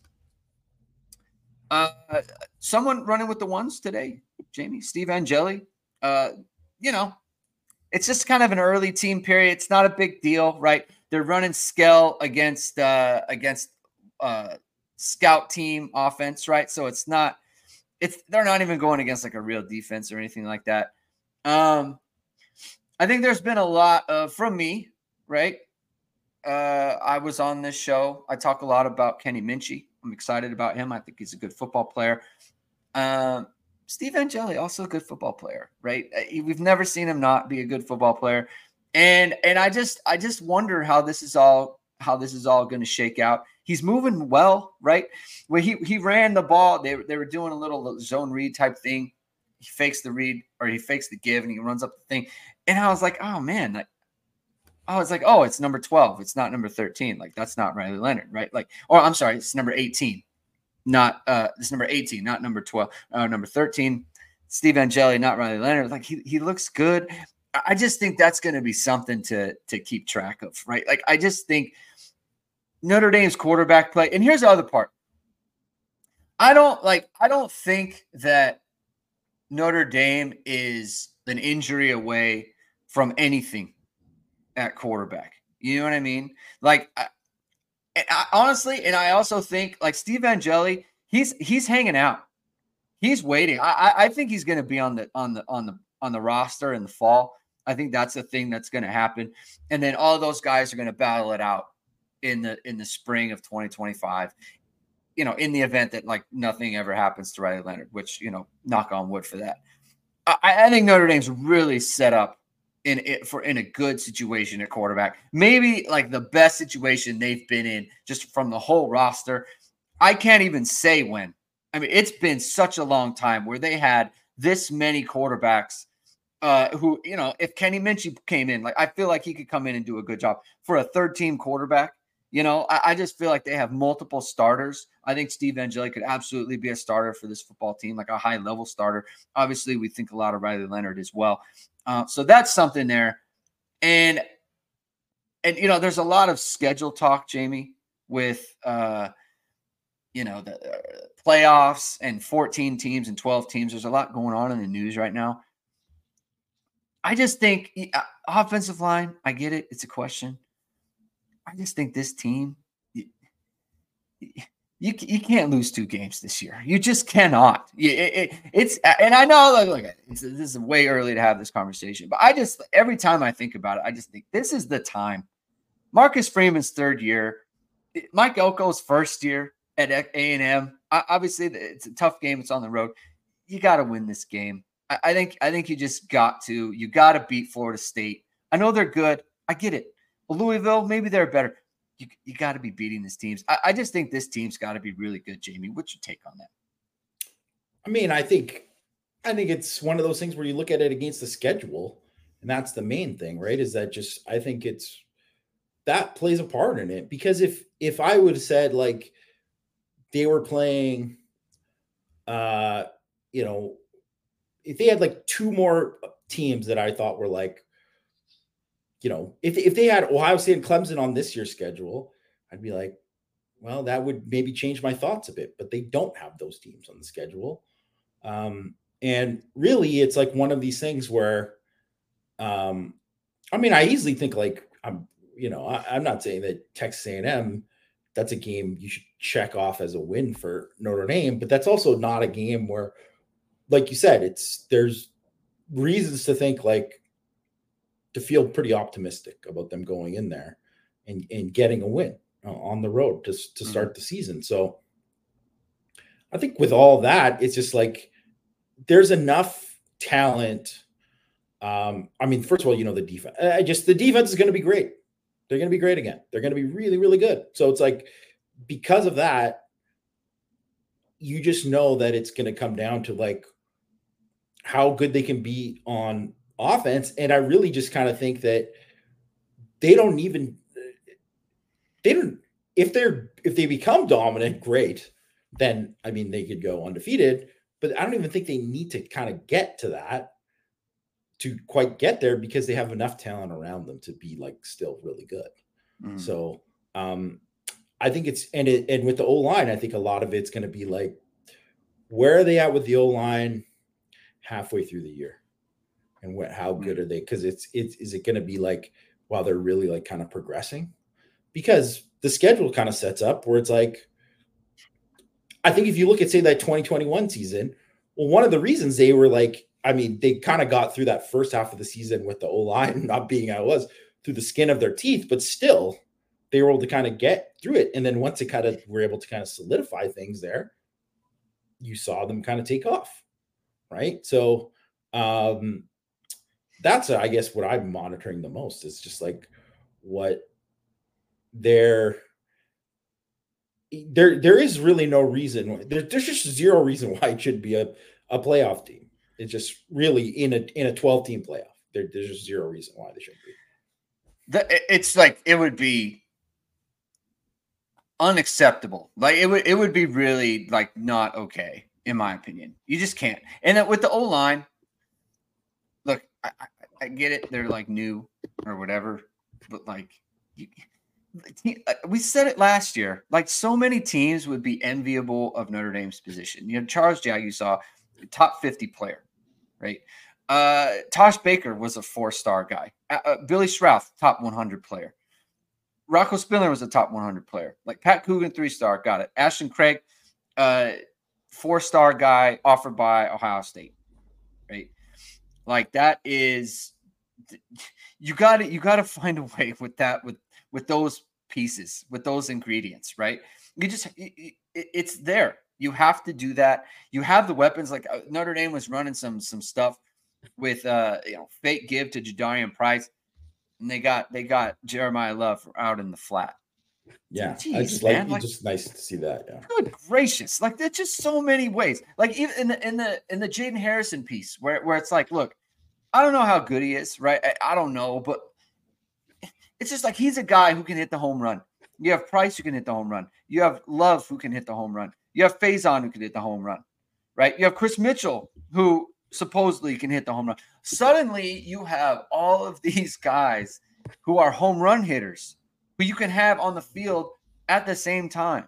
Uh, someone running with the ones today, Jamie, Steve Angeli. Uh, you know, it's just kind of an early team period. It's not a big deal, right? They're running Skell against uh, against uh, scout team offense, right? So it's not, it's they're not even going against like a real defense or anything like that. Um, I think there's been a lot of from me, right? Uh, I was on this show. I talk a lot about Kenny Minchie. I'm excited about him. I think he's a good football player. Um, Steve Angeli, also a good football player, right? We've never seen him not be a good football player. And and I just I just wonder how this is all how this is all going to shake out. He's moving well, right? When he he ran the ball, they they were doing a little zone read type thing. He fakes the read or he fakes the give and he runs up the thing. And I was like, oh man, like I was like, oh, it's number twelve. It's not number thirteen. Like that's not Riley Leonard, right? Like, or I'm sorry, it's number eighteen. not uh, this number eighteen, not number twelve, uh, number thirteen, Steve Angeli, not Riley Leonard. Like he he looks good. I just think that's going to be something to to keep track of, right? Like I just think Notre Dame's quarterback play. And here's the other part. I don't like. I don't think that Notre Dame is an injury away from anything at quarterback. You know what I mean? Like, I, I, honestly, and I also think like Steve Angeli, he's he's hanging out, he's waiting. I I think he's going to be on the on the on the on the roster in the fall. I think that's the thing that's going to happen, and then all those guys are going to battle it out in the in the spring of twenty twenty-five. You know, in the event that like nothing ever happens to Riley Leonard, which, you know, knock on wood for that. I, I think Notre Dame's really set up in it for in a good situation at quarterback. Maybe like the best situation they've been in just from the whole roster. I can't even say when. I mean, it's been such a long time where they had this many quarterbacks uh, who, you know, if Kenny Minchey came in, like I feel like he could come in and do a good job for a third team quarterback. You know, I, I just feel like they have multiple starters. I think Steve Angeli could absolutely be a starter for this football team, like a high-level starter. Obviously, we think a lot of Riley Leonard as well. Uh, so that's something there. And, and you know, there's a lot of schedule talk, Jamie, with, uh, you know, the uh, playoffs and fourteen teams and twelve teams. There's a lot going on in the news right now. I just think uh, offensive line, I get it. It's a question. I just think this team, you, you, you can't lose two games this year. You just cannot. It, it, it's and I know like, look, it's, this is way early to have this conversation, but I just every time I think about it, I just think this is the time. Marcus Freeman's third year, Mike Elko's first year at A and M. Obviously, it's a tough game. It's on the road. You got to win this game. I, I think. I think you just got to. You got to beat Florida State. I know they're good. I get it. Louisville, maybe they're better. You, you got to be beating these teams. I, I just think this team's got to be really good, Jamie. What's your take on that? I mean, I think I think it's one of those things where you look at it against the schedule, and that's the main thing, right? Is that just I think it's that plays a part in it. Because if if I would have said like they were playing uh, you know, if they had like two more teams that I thought were like, you know, if, if they had Ohio State and Clemson on this year's schedule, I'd be like, well, that would maybe change my thoughts a bit, but they don't have those teams on the schedule. Um, and really it's like one of these things where, um, I mean, I easily think like, I'm, you know, I, I'm not saying that Texas A and M, that's a game you should check off as a win for Notre Dame, but that's also not a game where, like you said, it's, there's reasons to think like, to feel pretty optimistic about them going in there and, and getting a win on the road to, to start mm-hmm. the season. So I think with all that, it's just like, there's enough talent. Um, I mean, first of all, you know, the defense, I just, the defense is going to be great. They're going to be great again. They're going to be really, really good. So it's like, because of that, you just know that it's going to come down to like how good they can be on offense. And I really just kind of think that they don't even, they don't, if they're, if they become dominant, great, then, I mean, they could go undefeated, but I don't even think they need to kind of get to that to quite get there because they have enough talent around them to be like still really good. Mm. So um, I think it's, and it, and with the O-line, I think a lot of it's going to be like, where are they at with the O-line halfway through the year? And what, how good are they? Because it's, it's, is it going to be like, while they're really like kind of progressing? Because the schedule kind of sets up where it's like, I think if you look at, say, that twenty twenty-one season, well, one of the reasons they were like, I mean, they kind of got through that first half of the season with the O-line not being how it was through the skin of their teeth, but still they were able to kind of get through it. And then once it kind of were able to kind of solidify things there, you saw them kind of take off. Right. So, um, that's, uh, I guess, what I'm monitoring the most is just like what they're, there, there is really no reason. There, there's just zero reason why it should be a, a playoff team. It's just really in a, in a twelve team playoff. There, there's just zero reason why they shouldn't be. The, it's like, it would be, unacceptable. Like it would it would be really like not okay, in my opinion. You just can't. And then with the O line, look, I, I, I get it. They're like new or whatever, but like you, we said it last year. Like so many teams would be enviable of Notre Dame's position. You know, Charles Jagusah, top fifty player, right? Uh, Tosh Baker was a four-star guy. Uh, uh, Billy Schrauth, top one hundred player. Rocco Spindler was a top one hundred player. Like Pat Coogan, three-star, got it. Ashton Craig, uh, four-star guy offered by Ohio State, right? Like that is, you got to you got to find a way with that with with those pieces, with those ingredients, right? You just it, it, it's there. You have to do that. You have the weapons. Like uh, Notre Dame was running some some stuff with uh you know fake give to Jadarian Price, and they got they got Jeremiah Love out in the flat. Yeah, Jeez, I just man. like, like just nice to see that. Yeah. Good gracious, like there's just so many ways. Like even in the in the in the Jaden Harrison piece, where where it's like, look, I don't know how good he is, right? I, I don't know, but it's just like he's a guy who can hit the home run. You have Price who can hit the home run. You have Love who can hit the home run. You have Faison who can hit the home run, right? You have Chris Mitchell who supposedly can hit the home run. Suddenly, you have all of these guys who are home run hitters who you can have on the field at the same time.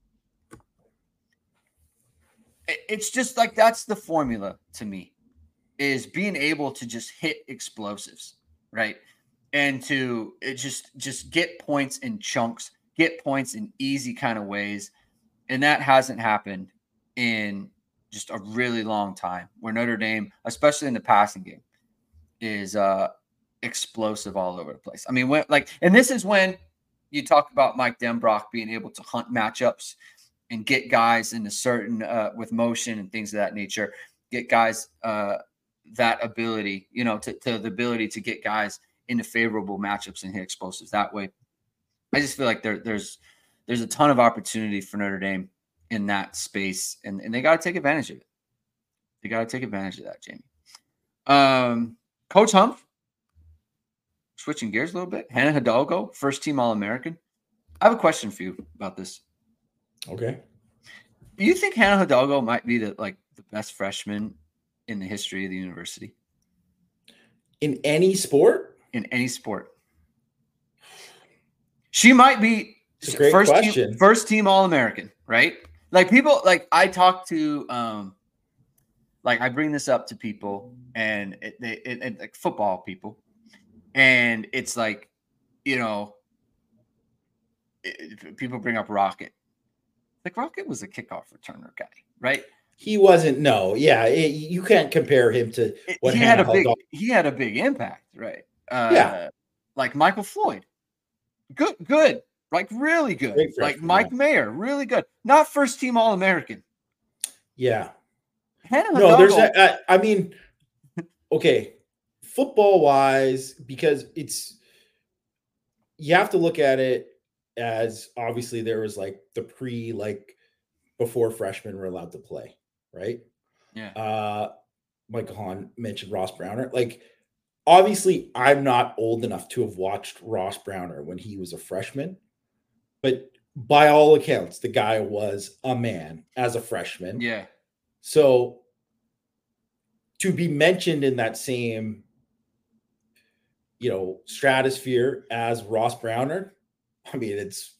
It's just like that's the formula to me, is being able to just hit explosives, right? And to it just just get points in chunks, get points in easy kind of ways. And that hasn't happened in just a really long time, where Notre Dame, especially in the passing game, is uh, explosive all over the place. I mean, when, like, and this is when you talk about Mike Denbrock being able to hunt matchups and get guys into certain uh, with motion and things of that nature, get guys uh, that ability, you know, to, to the ability to get guys into favorable matchups and hit explosives that way. I just feel like there, there's there's a ton of opportunity for Notre Dame in that space, and, and they got to take advantage of it. They got to take advantage of that, Jamie. Um, Coach Humph, switching gears a little bit. Hannah Hidalgo, first team All-American. I have a question for you about this. Okay. Do you think Hannah Hidalgo might be the like the best freshman in the history of the university? In any sport? In any sport. She might be it's a great first question. team, first team All-American, right? Like people, like I talk to, um, like I bring this up to people, and it, they, it, it, like football people, and it's like, you know, it, people bring up Rocket. Like Rocket was a kickoff returner guy, right? He wasn't. No, yeah, it, you can't compare him to what he Hannah had a big. Hidalgo. He had a big impact, right? Uh, yeah, like Michael Floyd, good, good, like really good. Freshman, like Mike yeah. Mayer, really good. Not first team All American. Yeah. Hannah no, Hidalgo, there's a, I, I mean, okay, football wise, because it's you have to look at it as obviously there was like the pre like before freshmen were allowed to play, right? Yeah. Uh, Michael Hahn mentioned Ross Browner. Like, obviously, I'm not old enough to have watched Ross Browner when he was a freshman, but by all accounts, the guy was a man as a freshman. Yeah. So to be mentioned in that same, you know, stratosphere as Ross Browner, I mean, it's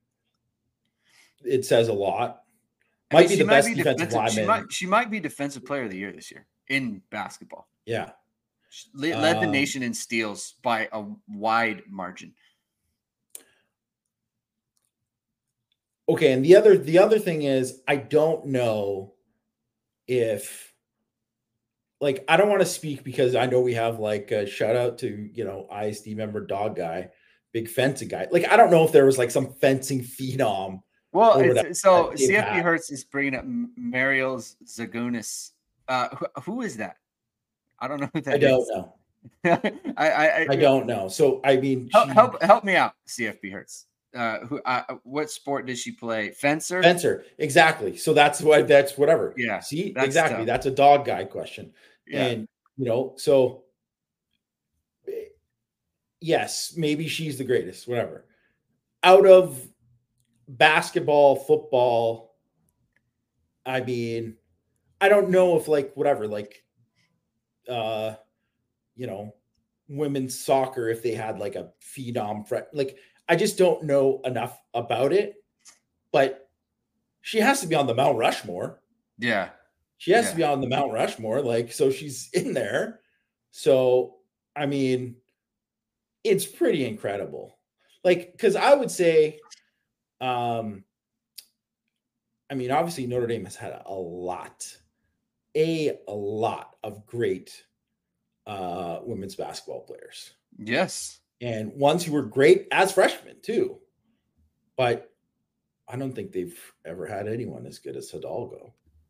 it says a lot. Might I mean, be the best be defensive, defensive lineman. She might, she might be defensive player of the year this year in basketball. Yeah. She led um, the nation in steals by a wide margin. Okay, and the other the other thing is I don't know if like I don't want to speak because I know we have like a shout out to, you know, I S D member Dog Guy, big fencing guy. Like I don't know if there was like some fencing phenom. Well, it's, so C F P Hertz is bringing up Mariel Zagunis. Uh, who, who is that? I don't know who that I don't is. know. I, I, I don't know. So I mean, help she, help, help me out, C F P Hertz. Uh, who? Uh, what sport did she play? Fencer. Fencer, exactly. So that's why that's whatever. Yeah. See, that's exactly. Tough. That's a Dog Guy question. Yeah. And you know, so yes, maybe she's the greatest. Whatever. Out of basketball, football. I mean, I don't know if like whatever, like, uh, you know, women's soccer, if they had like a phenom, fre- like, I just don't know enough about it, but she has to be on the Mount Rushmore. Yeah. She has yeah. to be on the Mount Rushmore. Like, so she's in there. So, I mean, it's pretty incredible. Like, because I would say, um, I mean, obviously Notre Dame has had a lot, a, a lot of great uh, women's basketball players. Yes. And ones who were great as freshmen too. But I don't think they've ever had anyone as good as Hidalgo.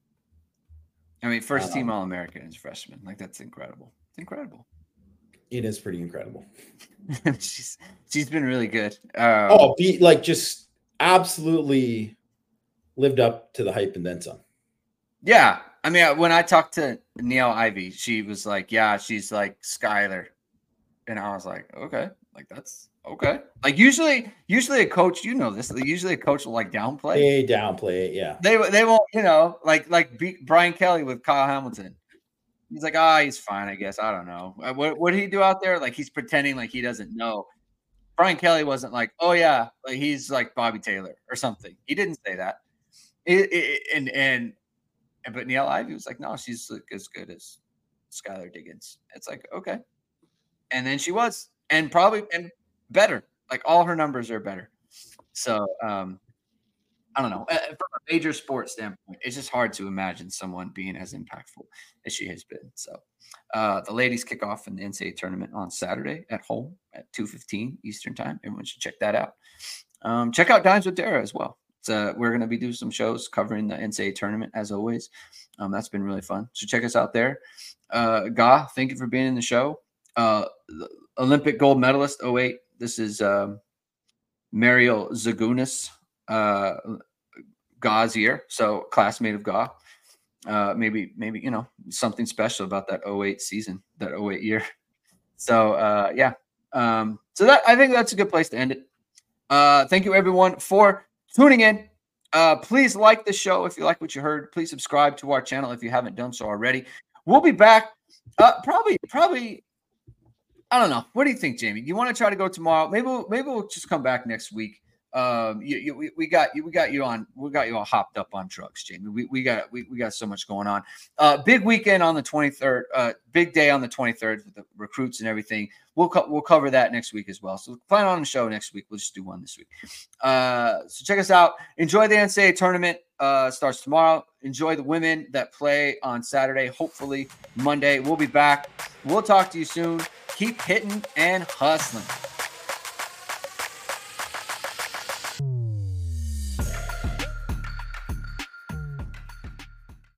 I mean, first team Um, All-American as freshman. Like, that's incredible. It's incredible. It is pretty incredible. she's she's been really good. Um, oh, be like just absolutely lived up to the hype and then some. Yeah. I mean, when I talked to Neil Ivy, she was like, yeah, she's like Skylar. And I was like, okay, like that's okay. Like usually, usually a coach, you know this, usually a coach will like downplay. They downplay it, yeah. They they won't, you know, like like beat Brian Kelly with Kyle Hamilton. He's like, ah, oh, he's fine, I guess. I don't know. What what did he do out there? Like he's pretending like he doesn't know. Brian Kelly wasn't like, oh yeah, like he's like Bobby Taylor or something. He didn't say that. It, it, and and but Neil Ivy was like, no, she's like as good as Skylar Diggins. It's like, okay. And then she was, and probably and better. Like all her numbers are better. So um, I don't know. From a major sports standpoint, it's just hard to imagine someone being as impactful as she has been. So uh, the ladies kick off in the N C double A tournament on Saturday at home at two fifteen Eastern time. Everyone should check that out. Um, check out Dimes with Dara as well. Uh, we're going to be doing some shows covering the N C double A tournament as always. Um, that's been really fun. So check us out there. Uh, Ga, thank you for being in the show. Uh, Olympic gold medalist oh eight. This is um, Mariel Zagunis, uh, Ga's year. So classmate of Ga. Uh, maybe, maybe, you know, something special about that oh eight season, that oh eight year. So uh, yeah. Um, so that, I think that's a good place to end it. Uh, thank you everyone for tuning in. Uh, please like the show if you like what you heard. Please subscribe to our channel if you haven't done so already. We'll be back. Uh, probably, probably. I don't know. What do you think, Jamie? You want to try to go tomorrow? Maybe, we'll, maybe we'll just come back next week. Um, you, you, we, we got you, we got you on, we got you all hopped up on drugs, Jamie. We, we got, we, we got so much going on. Uh, big weekend on the twenty-third. Uh, big day on the twenty-third with the recruits and everything. We'll co- we'll cover that next week as well. So plan on the show next week. We'll just do one this week. Uh, so check us out. Enjoy the N C double A tournament. Uh, starts tomorrow. Enjoy the women that play on Saturday. Hopefully Monday. We'll be back. We'll talk to you soon. Keep hitting and hustling.